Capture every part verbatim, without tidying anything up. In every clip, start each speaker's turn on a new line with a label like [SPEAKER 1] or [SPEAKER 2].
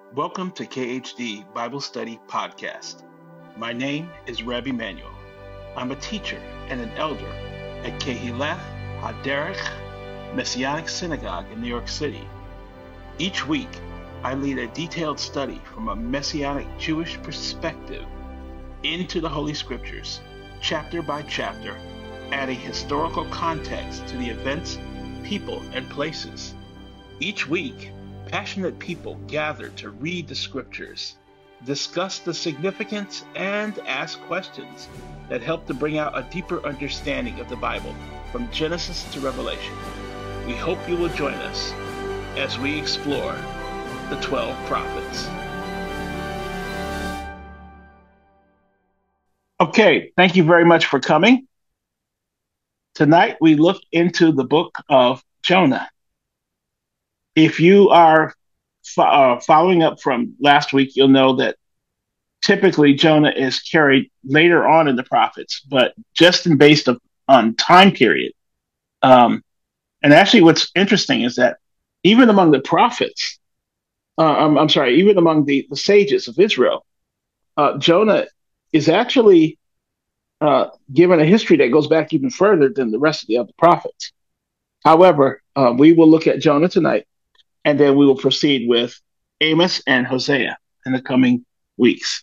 [SPEAKER 1] Welcome to K H D Bible Study Podcast. My name is Rabbi Manuel. I'm a teacher and an elder at Kehileth HaDerech Messianic Synagogue in New York City. Each week, I lead a detailed study from a Messianic Jewish perspective into the Holy Scriptures, chapter by chapter, adding historical context to the events, people, and places. Each week, passionate people gather to read the Scriptures, discuss the significance, and ask questions that help to bring out a deeper understanding of the Bible from Genesis to Revelation. We hope you will join us as we explore the twelve prophets. Okay, thank you very much for coming. Tonight we look into the book of Jonah. If you are fo- uh, following up from last week, you'll know that typically Jonah is carried later on in the prophets, but just in based of, on time period. Um, and actually, what's interesting is that even among the prophets, uh, I'm, I'm sorry, even among the, the sages of Israel, uh, Jonah is actually uh, given a history that goes back even further than the rest of the other prophets. However, uh, we will look at Jonah tonight, and then we will proceed with Amos and Hosea in the coming weeks.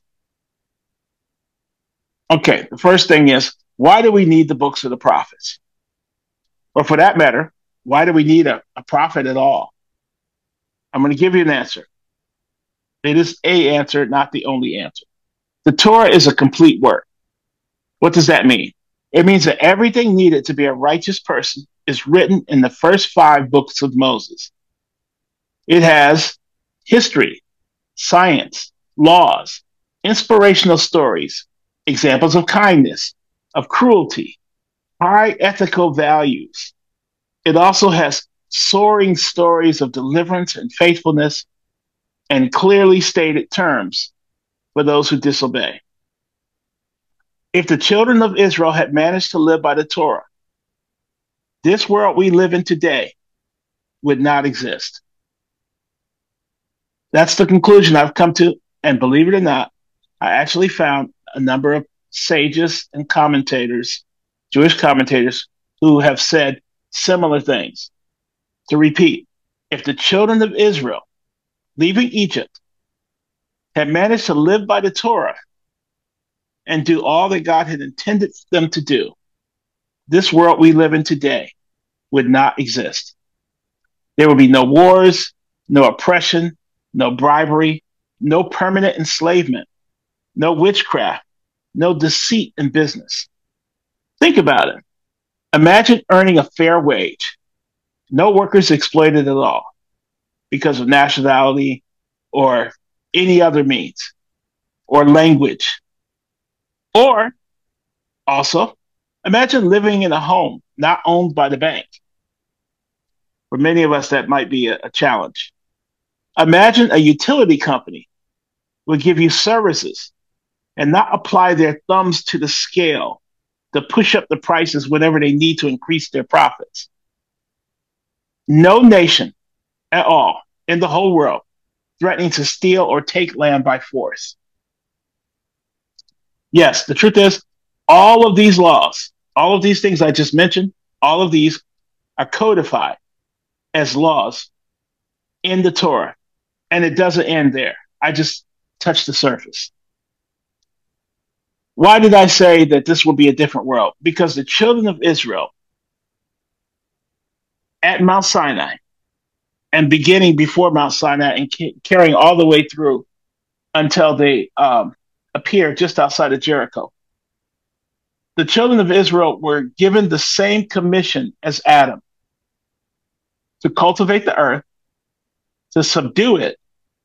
[SPEAKER 1] Okay, the first thing is, why do we need the books of the prophets? Or for that matter, why do we need a, a prophet at all? I'm going to give you an answer. It is a answer, not the only answer. The Torah is a complete work. What does that mean? It means that everything needed to be a righteous person is written in the first five books of Moses. It has history, science, laws, inspirational stories, examples of kindness, of cruelty, high ethical values. It also has soaring stories of deliverance and faithfulness and clearly stated terms for those who disobey. If the children of Israel had managed to live by the Torah, this world we live in today would not exist. That's the conclusion I've come to, and believe it or not, I actually found a number of sages and commentators, Jewish commentators, who have said similar things. To repeat, if the children of Israel, leaving Egypt, had managed to live by the Torah and do all that God had intended them to do, this world we live in today would not exist. There would be no wars, no oppression, no bribery, no permanent enslavement, no witchcraft, no deceit in business. Think about it. Imagine earning a fair wage. No workers exploited at all because of nationality or any other means or language. Or also, imagine living in a home not owned by the bank. For many of us, that might be a, a challenge. Imagine a utility company would give you services and not apply their thumbs to the scale to push up the prices whenever they need to increase their profits. No nation at all in the whole world threatening to steal or take land by force. Yes, the truth is, all of these laws, all of these things I just mentioned, all of these are codified as laws in the Torah. And it doesn't end there. I just touched the surface. Why did I say that this will be a different world? Because the children of Israel at Mount Sinai and beginning before Mount Sinai and ca- carrying all the way through until they um, appear just outside of Jericho, the children of Israel were given the same commission as Adam to cultivate the earth, to subdue it,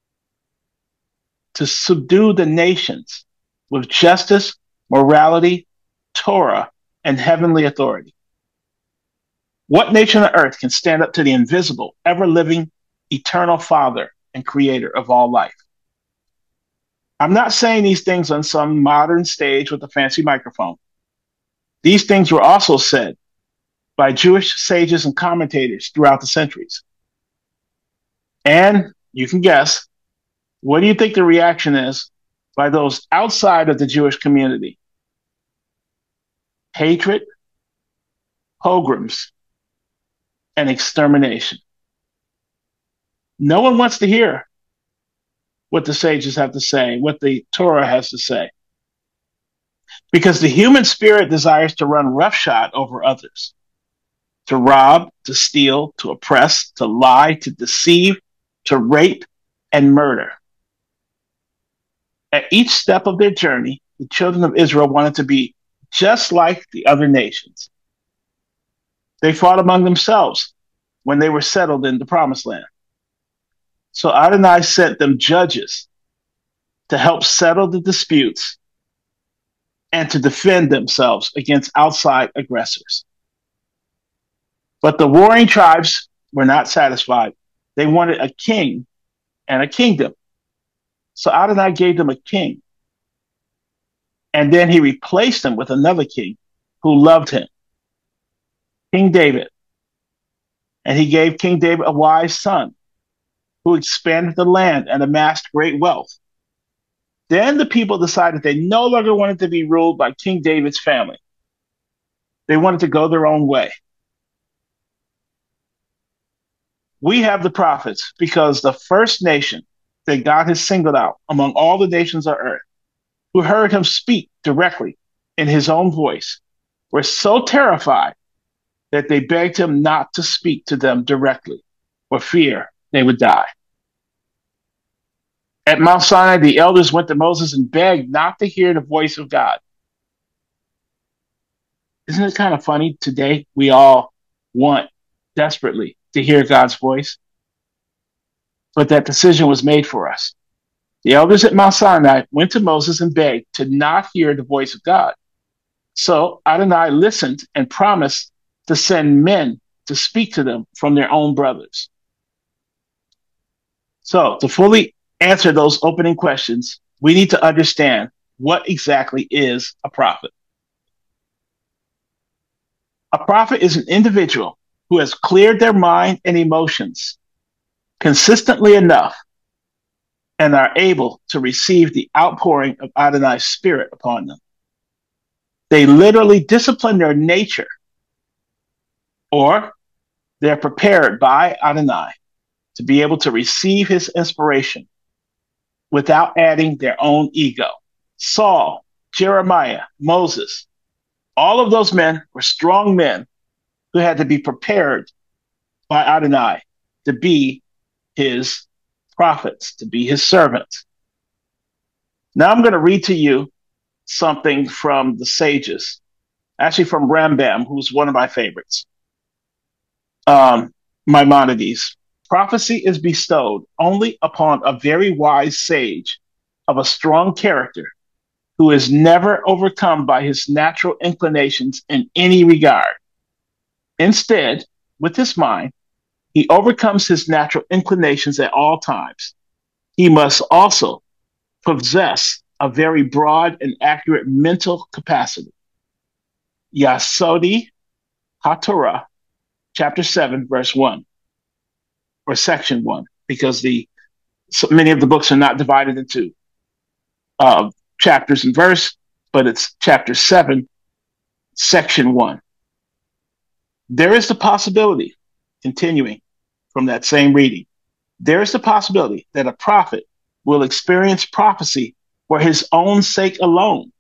[SPEAKER 1] to subdue the nations with justice, morality, Torah, and heavenly authority. What nation on earth can stand up to the invisible, ever-living, eternal Father and Creator of all life? I'm not saying these things on some modern stage with a fancy microphone. These things were also said by Jewish sages and commentators throughout the centuries. And you can guess, What do you think the reaction is by those outside of the Jewish community? Hatred, pogroms, and extermination. No one wants to hear what the sages have to say, what the Torah has to say. Because the human spirit desires to run roughshod over others, to rob, to steal, to oppress, to lie, to deceive, to rape, and murder. At each step of their journey, the children of Israel wanted to be just like the other nations. They fought among themselves when they were settled in the promised land. So Adonai sent them judges to help settle the disputes and to defend themselves against outside aggressors. But the warring tribes were not satisfied. They wanted a king and a kingdom. So Adonai gave them a king. And then he replaced him with another king who loved him, King David. And he gave King David a wise son who expanded the land and amassed great wealth. Then the people decided they no longer wanted to be ruled by King David's family. They wanted to go their own way. We have the prophets because the first nation that God has singled out among all the nations of earth, who heard him speak directly in his own voice, were so terrified that they begged him not to speak to them directly for fear they would die. At Mount Sinai, the elders went to Moses and begged not to hear the voice of God. Isn't it kind of funny today? We all want desperately to hear God's voice, but that decision was made for us. The elders at Mount Sinai went to Moses and begged to not hear the voice of God. So Adonai listened and promised to send men to speak to them from their own brothers. So to fully answer those opening questions, we need to understand what exactly is a prophet. A prophet is an individual who has cleared their mind and emotions consistently enough and are able to receive the outpouring of Adonai's spirit upon them. They literally discipline their nature, or they're prepared by Adonai to be able to receive his inspiration without adding their own ego. Saul, Jeremiah, Moses, all of those men were strong men who had to be prepared by Adonai to be his prophets, to be his servants. Now I'm going to read to you something from the sages, actually from Rambam, who's one of my favorites. Um, Maimonides. Prophecy is bestowed only upon a very wise sage of a strong character who is never overcome by his natural inclinations in any regard. Instead, with his mind, he overcomes his natural inclinations at all times. He must also possess a very broad and accurate mental capacity. Yasodi HaTorah, chapter seven, verse one, or section one, because the so many of the books are not divided into uh, chapters and verse, but it's chapter seven, section one. There is the possibility, continuing from that same reading, there is the possibility that a prophet will experience prophecy for his own sake alone,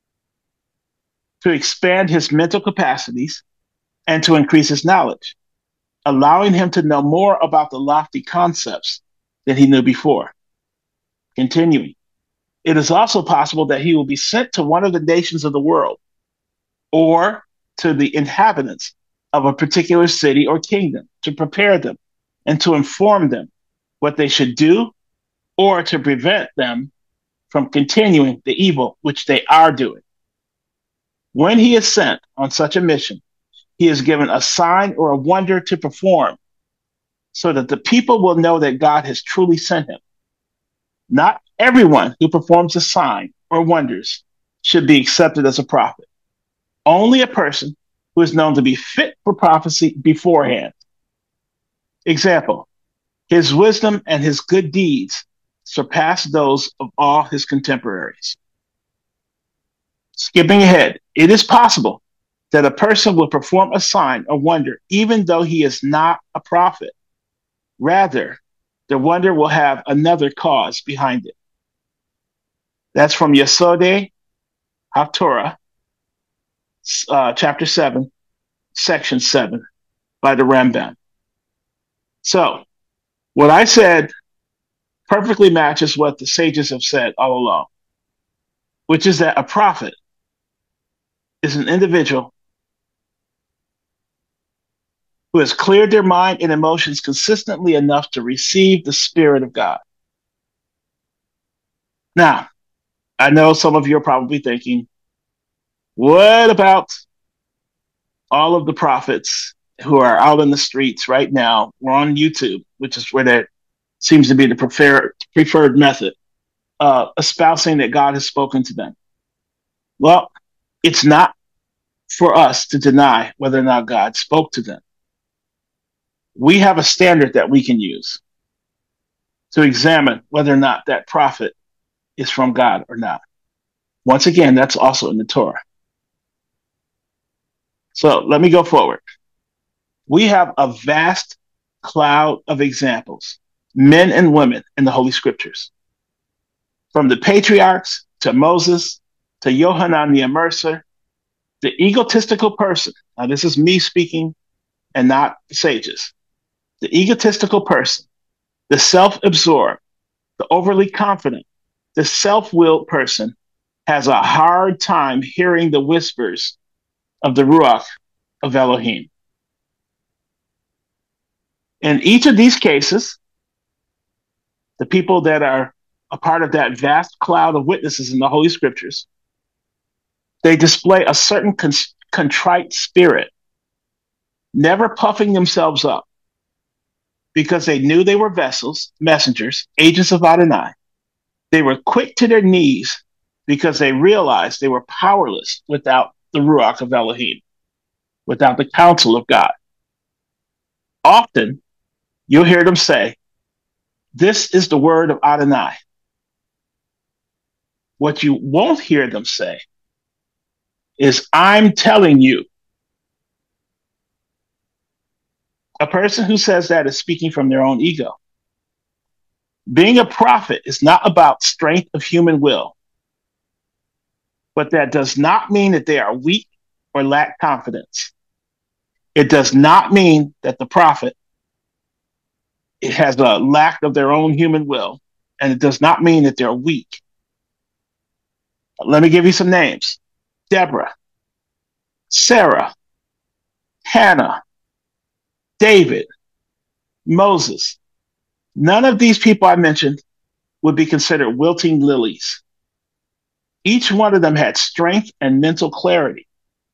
[SPEAKER 1] to expand his mental capacities and to increase his knowledge, allowing him to know more about the lofty concepts than he knew before. Continuing, it is also possible that he will be sent to one of the nations of the world or to the inhabitants of a particular city or kingdom to prepare them and to inform them what they should do or to prevent them from continuing the evil which they are doing. When he is sent on such a mission, he is given a sign or a wonder to perform so that the people will know that God has truly sent him. Not everyone who performs a sign or wonders should be accepted as a prophet. Only a person who is known to be fit for prophecy beforehand. Example, his wisdom and his good deeds surpassed those of all his contemporaries. Skipping ahead, it is possible that a person will perform a sign or wonder even though he is not a prophet. Rather, the wonder will have another cause behind it. That's from Yesodei HaTorah, uh, chapter seven, section seven, by the Rambam. So, what I said perfectly matches what the sages have said all along, which is that a prophet is an individual who has cleared their mind and emotions consistently enough to receive the Spirit of God. Now, I know some of you are probably thinking, what about all of the prophets who are out in the streets right now or on YouTube, which is where that seems to be the preferred, preferred method, uh, espousing that God has spoken to them? Well, it's not for us to deny whether or not God spoke to them. We have a standard that we can use to examine whether or not that prophet is from God or not. Once again, that's also in the Torah. So let me go forward. We have a vast cloud of examples, men and women in the Holy Scriptures. From the patriarchs to Moses to Yohanan the Immerser, the egotistical person. Now, this is me speaking and not the sages. The egotistical person, the self-absorbed, the overly confident, the self-willed person has a hard time hearing the whispers of the Ruach of Elohim. In each of these cases, the people that are a part of that vast cloud of witnesses in the Holy Scriptures, they display a certain con- contrite spirit, never puffing themselves up, because they knew they were vessels, messengers, agents of Adonai. They were quick to their knees because they realized they were powerless without the Ruach of Elohim, without the counsel of God. Often, you'll hear them say, "This is the word of Adonai." What you won't hear them say is, "I'm telling you." A person who says that is speaking from their own ego. Being a prophet is not about strength of human will, but that does not mean that they are weak or lack confidence. It does not mean that the prophet it has a lack of their own human will, and it does not mean that they're weak. Let me give you some names: Deborah, Sarah, Hannah, David, Moses. None of these people I mentioned would be considered wilting lilies. Each one of them had strength and mental clarity.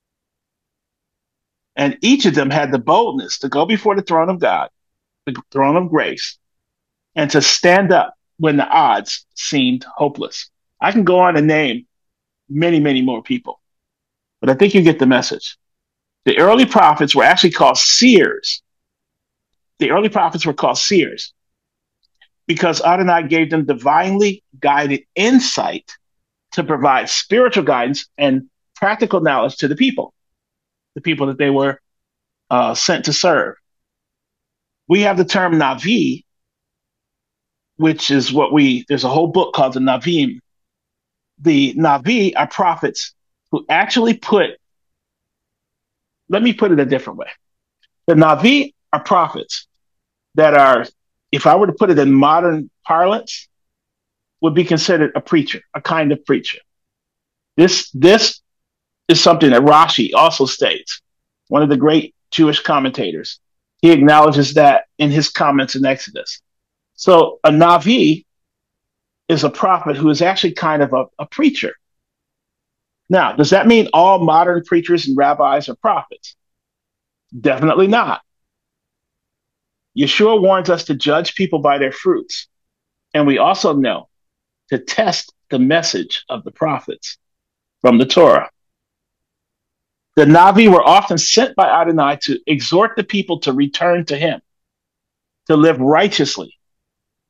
[SPEAKER 1] And each of them had the boldness to go before the throne of God, the throne of grace, and to stand up when the odds seemed hopeless. I can go on and name many, many more people, but I think you get the message. The early prophets were actually called seers. The early prophets were called seers because Adonai gave them divinely guided insight to provide spiritual guidance and practical knowledge to the people, the people that they were uh, sent to serve. We have the term Navi, which is what we, there's a whole book called the Navim. The Navi are prophets who actually put, let me put it a different way. The Navi are prophets that are, if I were to put it in modern parlance, would be considered a preacher, a kind of preacher. This, this is something that Rashi also states, one of the great Jewish commentators. He acknowledges that in his comments in Exodus. So a Navi is a prophet who is actually kind of a, a preacher. Now, does that mean all modern preachers and rabbis are prophets? Definitely not. Yeshua warns us to judge people by their fruits. And we also know to test the message of the prophets from the Torah. The Navi were often sent by Adonai to exhort the people to return to him, to live righteously,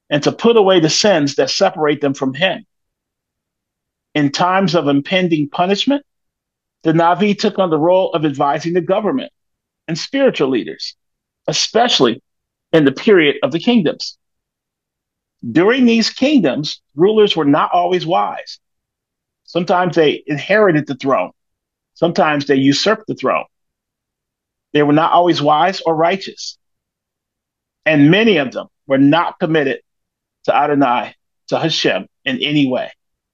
[SPEAKER 1] and to put away the sins that separate them from him. In times of impending punishment, the Navi took on the role of advising the government and spiritual leaders, especially in the period of the kingdoms. During these kingdoms, rulers were not always wise. Sometimes they inherited the throne. Sometimes they usurped the throne. They were not always wise or righteous. And many of them were not committed to Adonai, to Hashem, in any way.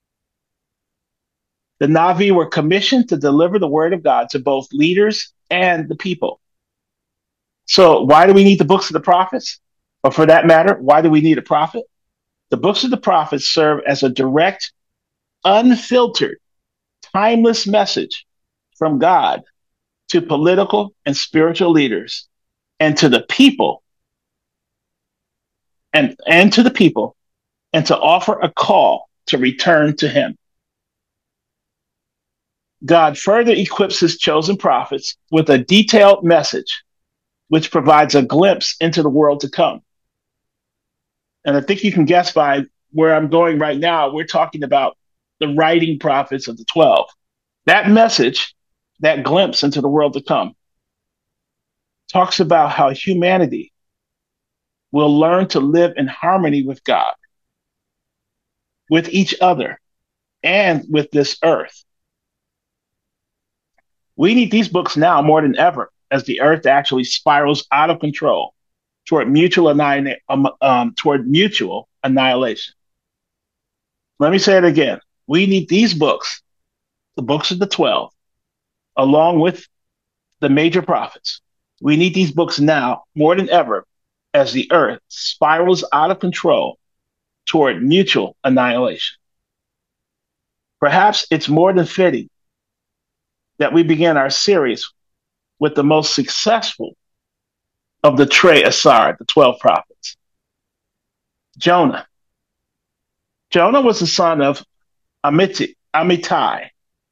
[SPEAKER 1] The Navi were commissioned to deliver the word of God to both leaders and the people. So why do we need the books of the prophets? Or for that matter, why do we need a prophet? The books of the prophets serve as a direct, unfiltered, timeless message from God to political and spiritual leaders and to the people and, and to the people and to offer a call to return to him. God further equips his chosen prophets with a detailed message, which provides a glimpse into the world to come. And I think you can guess by where I'm going right now, we're talking about the writing prophets of the twelve. That message, that glimpse into the world to come, talks about how humanity will learn to live in harmony with God, with each other, and with this earth. We need these books now more than ever as the earth actually spirals out of control toward mutual, annihil- um, um, toward mutual annihilation. Let me say it again. We need these books, the books of the twelve, along with the major prophets. We need these books now more than ever as the earth spirals out of control toward mutual annihilation. Perhaps it's more than fitting that we begin our series with the most successful of the Trei Asar, the twelve prophets, Jonah. Jonah was the son of Amittai. Amittai.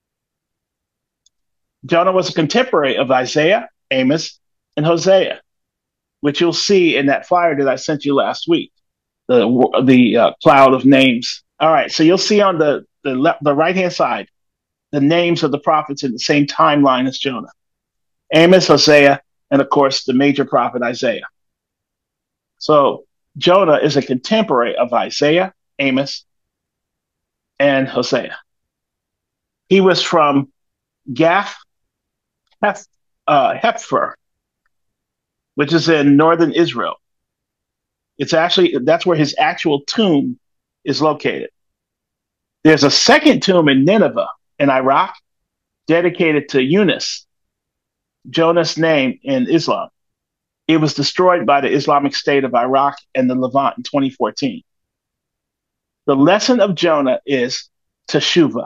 [SPEAKER 1] Jonah was a contemporary of Isaiah, Amos, and Hosea, which you'll see in that flyer that I sent you last week, the the uh, cloud of names. All right, so you'll see on the the, le- the right-hand side the names of the prophets in the same timeline as Jonah. Amos, Hosea, and of course, the major prophet Isaiah. So Jonah is a contemporary of Isaiah, Amos, and Hosea. He was from Gath Heph, uh, Hephzibah, which is in northern Israel. It's actually, that's where his actual tomb is located. There's a second tomb in Nineveh in Iraq dedicated to Yunus, Jonah's name in Islam. It was destroyed by the Islamic State of Iraq and the Levant in twenty fourteen. The lesson of Jonah is teshuvah.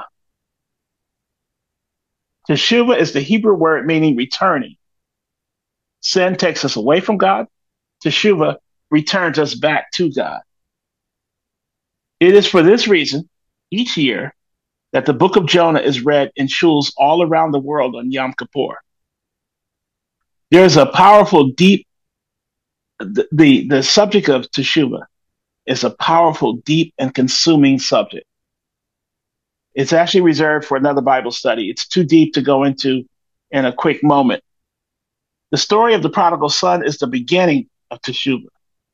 [SPEAKER 1] Teshuvah is the Hebrew word meaning returning. Sin takes us away from God. Teshuvah returns us back to God. It is for this reason, each year, that the book of Jonah is read in shuls all around the world on Yom Kippur. There's a powerful, deep, the, the, the subject of teshuvah is a powerful, deep, and consuming subject. It's actually reserved for another Bible study. It's too deep to go into in a quick moment. The story of the prodigal son is the beginning of teshuvah.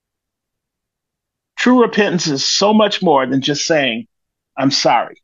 [SPEAKER 1] True repentance is so much more than just saying, I'm sorry.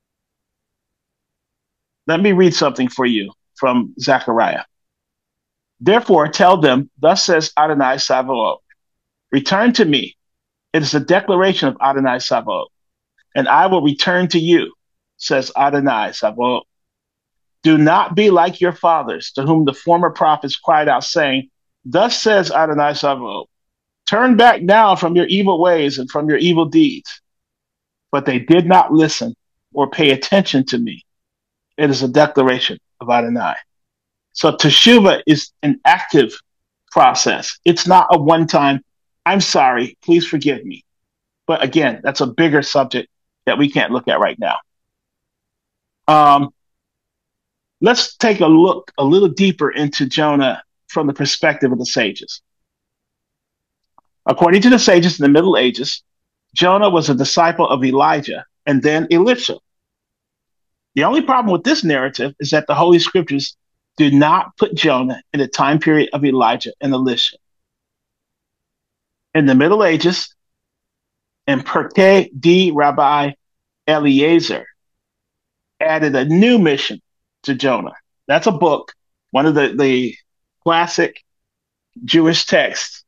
[SPEAKER 1] Let me read something for you from Zechariah. Therefore, tell them, thus says Adonai Sabaoth, return to me. It is a declaration of Adonai Sabaoth, and I will return to you, says Adonai Sabaoth. Do not be like your fathers, to whom the former prophets cried out, saying, thus says Adonai Sabaoth, turn back now from your evil ways and from your evil deeds. But they did not listen or pay attention to me. It is a declaration of Adonai. So teshuvah is an active process. It's not a one-time, I'm sorry, please forgive me. But again, that's a bigger subject that we can't look at right now. Um, let's take a look a little deeper into Jonah from the perspective of the sages. According to the sages in the Middle Ages, Jonah was a disciple of Elijah and then Elisha. The only problem with this narrative is that the Holy Scriptures do not put Jonah in the time period of Elijah and Elisha. In the Middle Ages, and Pirkei de Rabbi Eliezer added a new mission to Jonah. That's a book, one of the, the classic Jewish texts.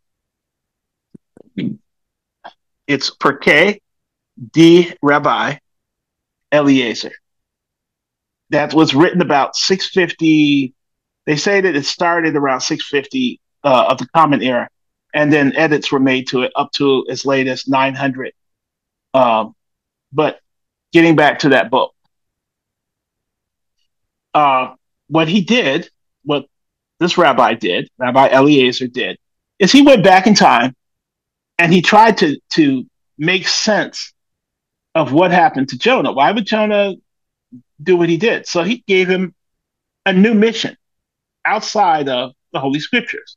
[SPEAKER 1] It's Pirkei de Rabbi Eliezer. That was written about six fifty. They say that it started around six fifty uh, of the Common Era, and then edits were made to it up to as late as nine hundred. Um, but getting back to that book, uh, what he did, what this rabbi did, Rabbi Eliezer did, is he went back in time and he tried to to make sense of what happened to Jonah. Why would Jonah do what he did? So he gave him a new mission outside of the Holy Scriptures.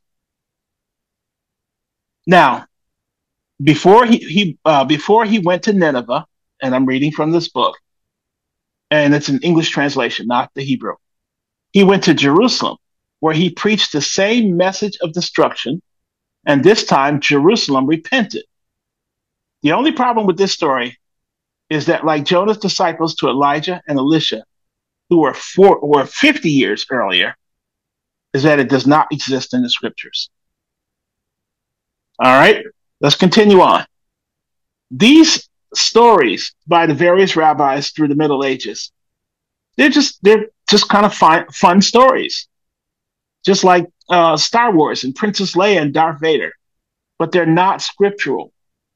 [SPEAKER 1] Now, before he, he uh, before he went to Nineveh, and I'm reading from this book, and it's an English translation, not the Hebrew. He went to Jerusalem, where he preached the same message of destruction, and this time Jerusalem repented. The only problem with this story is that, like Jonah's disciples to Elijah and Elisha, who were four or fifty years earlier, is that it does not exist in the Scriptures. All right, let's continue on. These stories by the various rabbis through the Middle Ages, they're just they're just kind of fun, fun stories, just like uh, Star Wars and Princess Leia and Darth Vader, but they're not scriptural.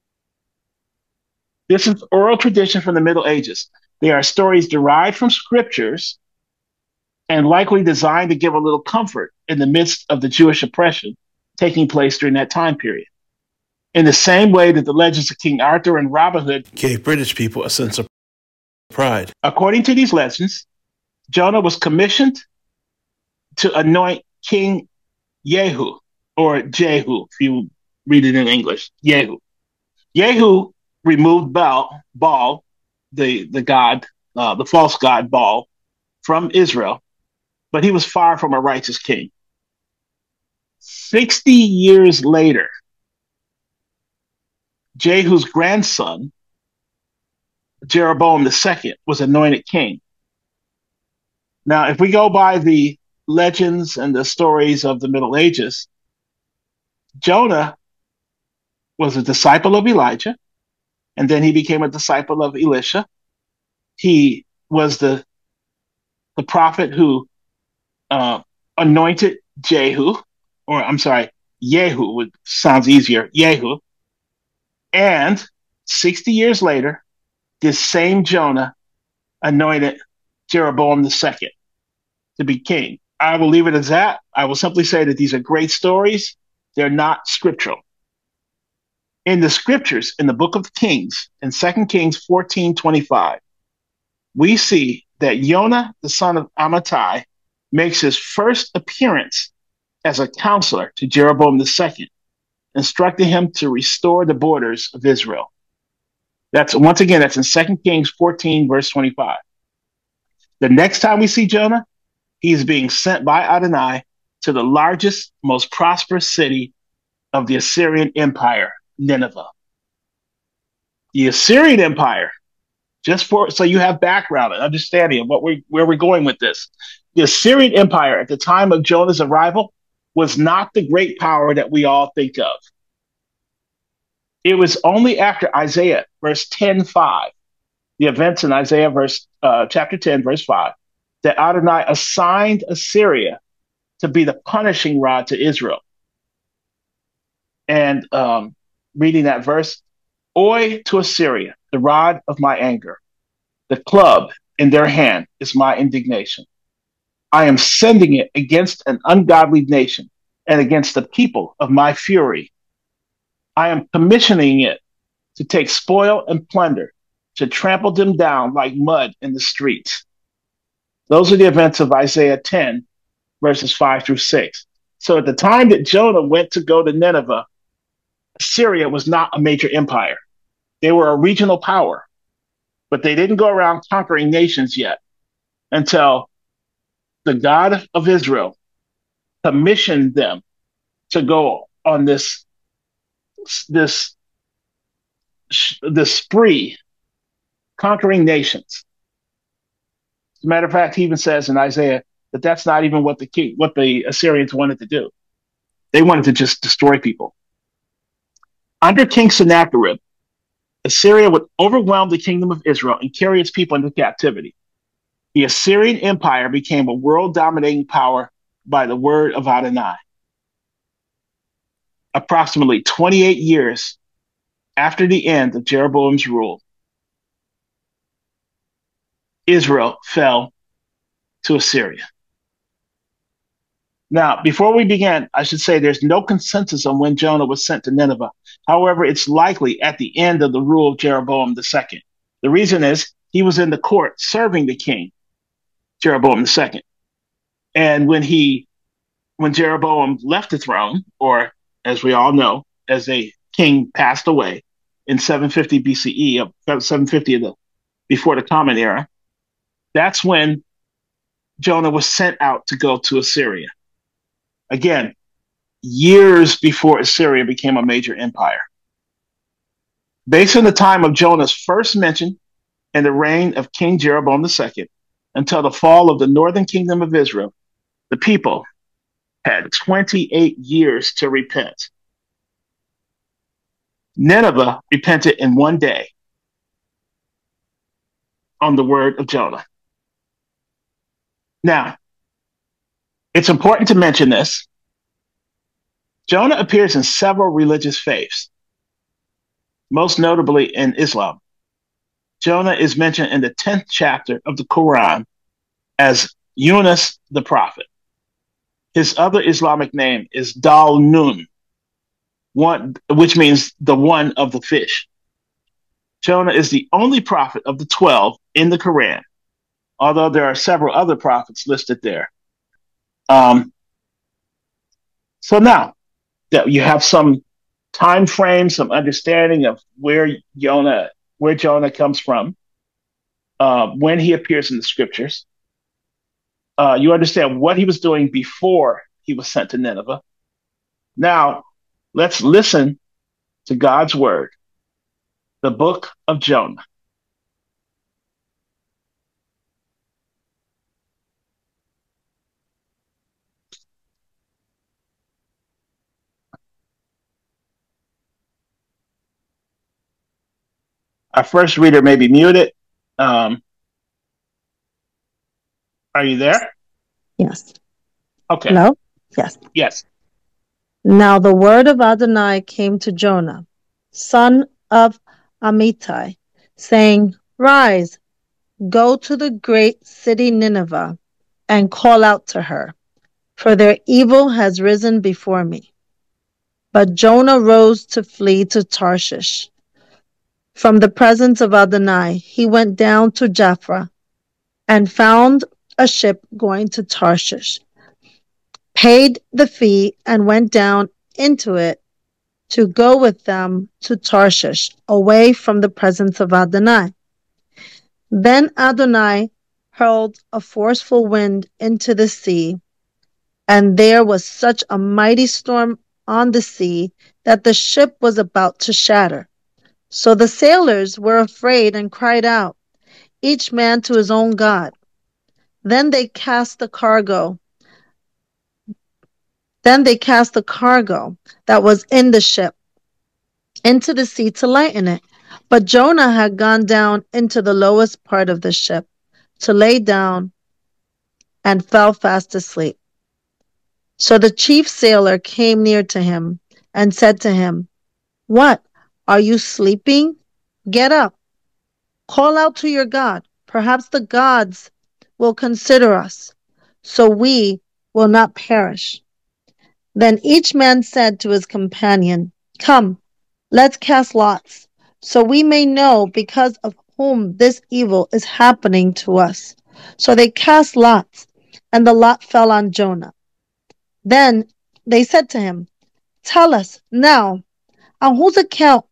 [SPEAKER 1] This is oral tradition from the Middle Ages. They are stories derived from scriptures and likely designed to give a little comfort in the midst of the Jewish oppression taking place during that time period. In the same way that the legends of King Arthur and Robin Hood
[SPEAKER 2] gave British people a sense of pride.
[SPEAKER 1] According to these legends, Jonah was commissioned to anoint King Jehu, or Jehu, if you read it in English, Jehu. Jehu removed Baal, Baal the, the god, uh, the false god Baal, from Israel, but he was far from a righteous king. Sixty years later, Jehu's grandson, Jeroboam the Second, was anointed king. Now, if we go by the legends and the stories of the Middle Ages, Jonah was a disciple of Elijah, and then he became a disciple of Elisha. He was the, the prophet who uh, anointed Jehu, or I'm sorry, Jehu, which sounds easier, Jehu. And sixty years later, this same Jonah anointed Jeroboam the Second to be king. I will leave it as that. I will simply say that these are great stories. They're not scriptural. In the scriptures, in the book of Kings, in Second Kings fourteen twenty-five, we see that Jonah, the son of Amittai, makes his first appearance as a counselor to Jeroboam the Second, instructing him to restore the borders of Israel. That's once again, that's in Second Kings fourteen, verse twenty-five. The next time we see Jonah, he's being sent by Adonai to the largest, most prosperous city of the Assyrian Empire, Nineveh. The Assyrian Empire, just for so you have background and understanding of what we where we're going with this. The Assyrian Empire at the time of Jonah's arrival was not the great power that we all think of. It was only after Isaiah, verse ten five, the events in Isaiah verse uh, chapter ten, verse five, that Adonai assigned Assyria to be the punishing rod to Israel. And um, reading that verse, Oi to Assyria, the rod of my anger, the club in their hand is my indignation. I am sending it against an ungodly nation and against the people of my fury. I am commissioning it to take spoil and plunder, to trample them down like mud in the streets. Those are the events of Isaiah ten, verses five through six. So at the time that Jonah went to go to Nineveh, Assyria was not a major empire. They were a regional power, but they didn't go around conquering nations yet until the God of Israel commissioned them to go on this this this spree, conquering nations. As a matter of fact, he even says in Isaiah that that's not even what the king, what the Assyrians wanted to do. They wanted to just destroy people. Under King Sennacherib, Assyria would overwhelm the kingdom of Israel and carry its people into captivity. The Assyrian Empire became a world-dominating power by the word of Adonai. Approximately twenty-eight years after the end of Jeroboam's rule, Israel fell to Assyria. Now, before we begin, I should say there's no consensus on when Jonah was sent to Nineveh. However, it's likely at the end of the rule of Jeroboam the Second. The reason is he was in the court serving the king, Jeroboam the Second. And when he, when Jeroboam left the throne, or as we all know, as a king passed away in seven fifty B C E, seven fifty of the, before the Common Era, that's when Jonah was sent out to go to Assyria. Again, years before Assyria became a major empire. Based on the time of Jonah's first mention in the reign of King Jeroboam the Second until the fall of the northern kingdom of Israel, the people had twenty-eight years to repent. Nineveh repented in one day on the word of Jonah. Now, it's important to mention this. Jonah appears in several religious faiths, most notably in Islam. Jonah is mentioned in the tenth chapter of the Quran as Yunus the prophet. His other Islamic name is Dal Nun, one, which means the one of the fish. Jonah is the only prophet of the twelve in the Quran, although there are several other prophets listed there. Um, so now that you have some time frame, some understanding of where Jonah, where Jonah comes from, uh, when he appears in the scriptures, uh, you understand what he was doing before he was sent to Nineveh. Now, let's listen to God's word, the book of Jonah. Our first reader may be muted. Um, are you there?
[SPEAKER 3] Yes.
[SPEAKER 1] Okay.
[SPEAKER 3] Hello? Yes.
[SPEAKER 1] Yes.
[SPEAKER 3] Now the word of Adonai came to Jonah, son of Amittai, saying, Rise, go to the great city Nineveh, and call out to her, for their evil has risen before me. But Jonah rose to flee to Tarshish. From the presence of Adonai, he went down to Jaffa and found a ship going to Tarshish, paid the fee, and went down into it to go with them to Tarshish, away from the presence of Adonai. Then Adonai hurled a forceful wind into the sea, and there was such a mighty storm on the sea that the ship was about to shatter. So the sailors were afraid and cried out, each man to his own god. Then they cast the cargo. Then they cast the cargo that was in the ship into the sea to lighten it. But Jonah had gone down into the lowest part of the ship to lay down and fell fast asleep. So the chief sailor came near to him and said to him, What? Are you sleeping? Get up. Call out to your God. Perhaps the gods will consider us, so we will not perish. Then each man said to his companion, Come, let's cast lots, so we may know because of whom this evil is happening to us. So they cast lots, and the lot fell on Jonah. Then they said to him, Tell us now, on whose account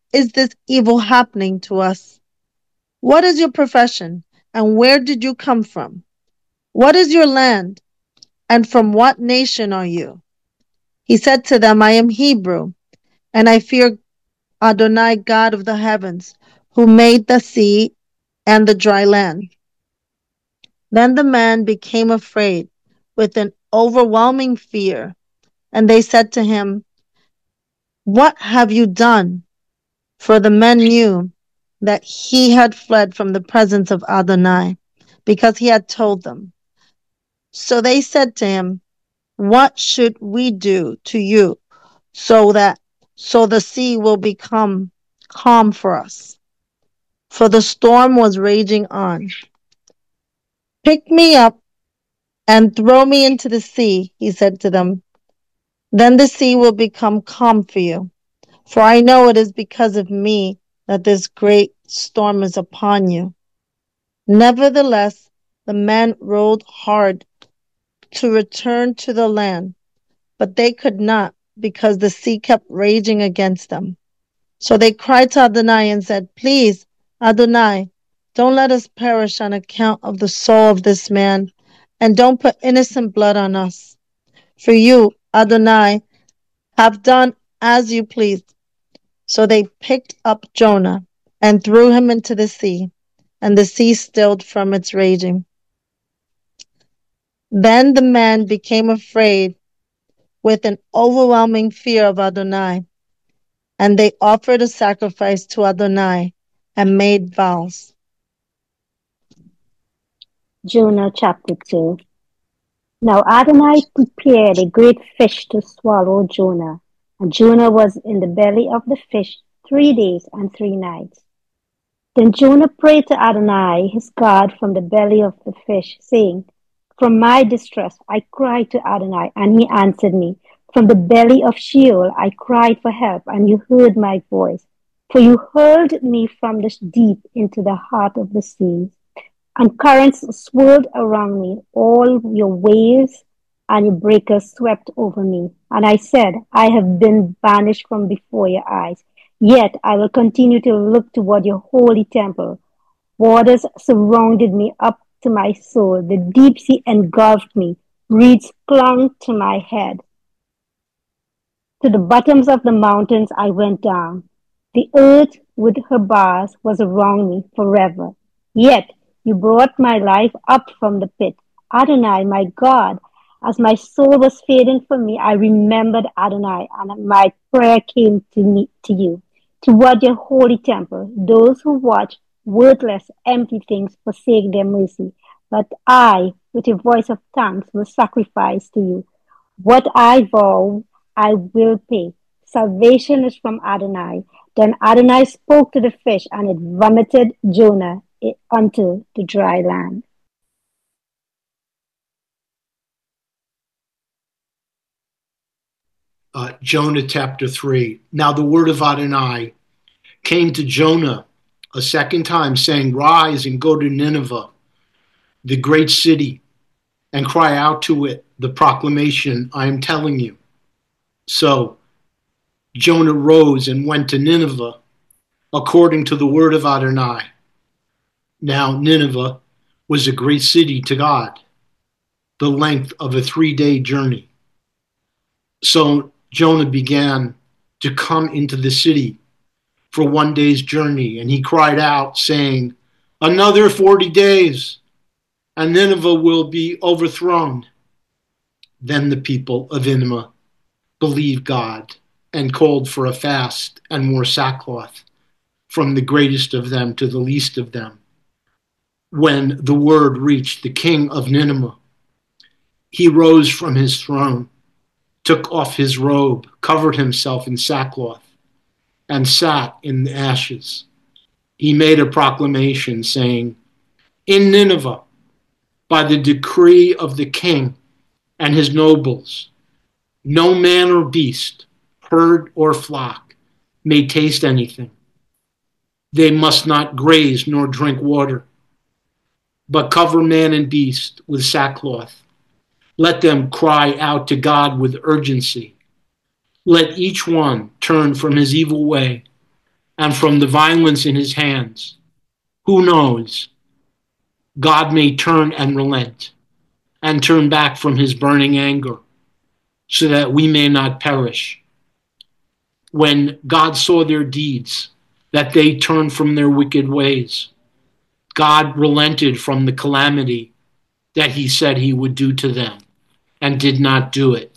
[SPEAKER 3] is this evil happening to us? What is your profession, and where did you come from? What is your land, and from what nation are you? He said to them, I am Hebrew, and I fear Adonai, God of the heavens, who made the sea and the dry land. Then the man became afraid with an overwhelming fear, and they said to him, What have you done? For the men knew that he had fled from the presence of Adonai, because he had told them. So they said to him, What should we do to you so that so the sea will become calm for us? For the storm was raging on. Pick me up and throw me into the sea, he said to them. Then the sea will become calm for you. For I know it is because of me that this great storm is upon you. Nevertheless, the men rowed hard to return to the land, but they could not, because the sea kept raging against them. So they cried to Adonai and said, Please, Adonai, don't let us perish on account of the soul of this man, and don't put innocent blood on us. For you, Adonai, have done as you pleased. So they picked up Jonah and threw him into the sea, and the sea stilled from its raging. Then the man became afraid with an overwhelming fear of Adonai, and they offered a sacrifice to Adonai and made vows.
[SPEAKER 4] Jonah chapter two. Now Adonai prepared a great fish to swallow Jonah, and Jonah was in the belly of the fish three days and three nights. Then Jonah prayed to Adonai, his God, from the belly of the fish, saying, From my distress I cried to Adonai, and he answered me. From the belly of Sheol I cried for help, and you heard my voice. For you hurled me from the deep into the heart of the seas, and currents swirled around me. All your waves and your breakers swept over me. And I said, I have been banished from before your eyes. Yet I will continue to look toward your holy temple. Waters surrounded me up to my soul. The deep sea engulfed me. Reeds clung to my head. To the bottoms of the mountains I went down. The earth with her bars was around me forever. Yet you brought my life up from the pit. Adonai, my God, as my soul was fading from me, I remembered Adonai, and my prayer came to me, to you, toward your holy temple. Those who watch worthless, empty things forsake their mercy. But I, with a voice of thanks, will sacrifice to you. What I vow, I will pay. Salvation is from Adonai. Then Adonai spoke to the fish, and it vomited Jonah unto the dry land.
[SPEAKER 5] Uh, Jonah chapter three. Now the word of Adonai came to Jonah a second time, saying, Rise and go to Nineveh, the great city, and cry out to it the proclamation I am telling you. So Jonah rose and went to Nineveh, according to the word of Adonai. Now Nineveh was a great city to God, the length of a three-day journey. So Jonah began to come into the city for one day's journey, and he cried out, saying, Another forty days, and Nineveh will be overthrown. Then the people of Nineveh believed God and called for a fast and wore sackcloth, from the greatest of them to the least of them. When the word reached the king of Nineveh, he rose from his throne, took off his robe, covered himself in sackcloth, and sat in the ashes. He made a proclamation saying, In Nineveh, by the decree of the king and his nobles, no man or beast, herd or flock, may taste anything. They must not graze nor drink water, but cover man and beast with sackcloth. Let them cry out to God with urgency. Let each one turn from his evil way and from the violence in his hands. Who knows? God may turn and relent and turn back from his burning anger so that we may not perish. When God saw their deeds, that they turned from their wicked ways, God relented from the calamity that he said he would do to them and did not do it.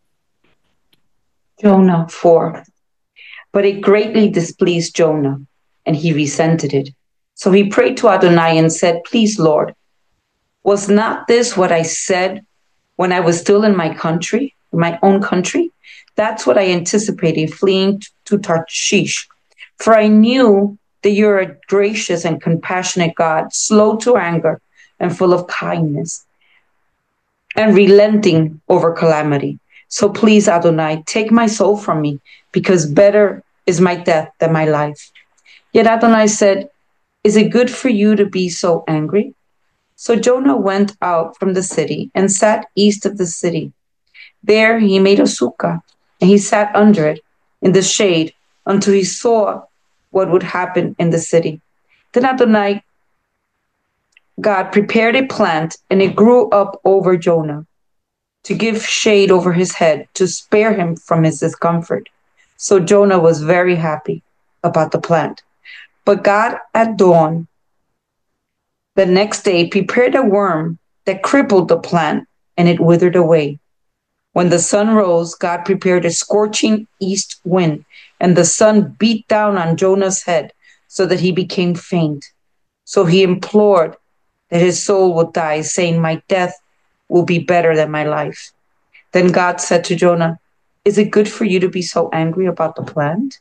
[SPEAKER 6] Jonah four. But it greatly displeased Jonah, and he resented it. So he prayed to Adonai and said, Please, Lord, was not this what I said when I was still in my country, my own country? That's what I anticipated fleeing to Tarshish. For I knew that you're a gracious and compassionate God, slow to anger and full of kindness, and relenting over calamity. So please, Adonai, take my soul from me, because better is my death than my life. Yet Adonai said, Is it good for you to be so angry? So Jonah went out from the city and sat east of the city. There he made a sukkah, and he sat under it in the shade until he saw what would happen in the city. Then Adonai, God, prepared a plant, and it grew up over Jonah to give shade over his head, to spare him from his discomfort. So Jonah was very happy about the plant. But God at dawn the next day prepared a worm that crippled the plant, and it withered away. When the sun rose, God prepared a scorching east wind, and the sun beat down on Jonah's head so that he became faint. So he implored that his soul would die, saying, My death will be better than my life. Then God said to Jonah, Is it good for you to be so angry about the plant?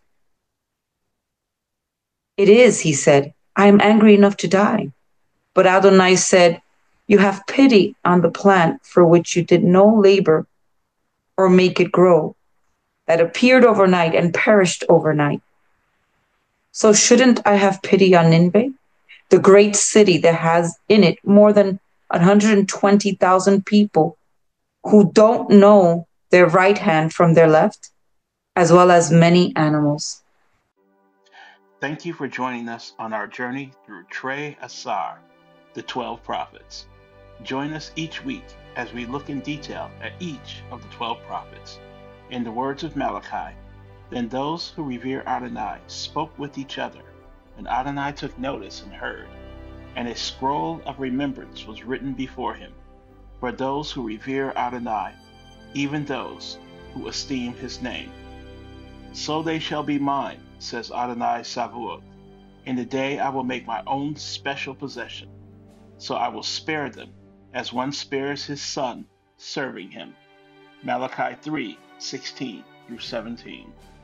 [SPEAKER 6] It is, he said. I am angry enough to die. But Adonai said, You have pity on the plant for which you did no labor or make it grow, that appeared overnight and perished overnight. So shouldn't I have pity on Nineveh, the great city that has in it more than one hundred twenty thousand people who don't know their right hand from their left, as well as many animals?
[SPEAKER 1] Thank you for joining us on our journey through Trei Asar, the twelve prophets. Join us each week as we look in detail at each of the twelve prophets. In the words of Malachi, Then those who revere Adonai spoke with each other, and Adonai took notice and heard, and a scroll of remembrance was written before him, for those who revere Adonai, even those who esteem his name. So they shall be mine, says Adonai Sabaoth. In the day I will make my own special possession. So I will spare them, as one spares his son, serving him. Malachi three, sixteen through seventeen.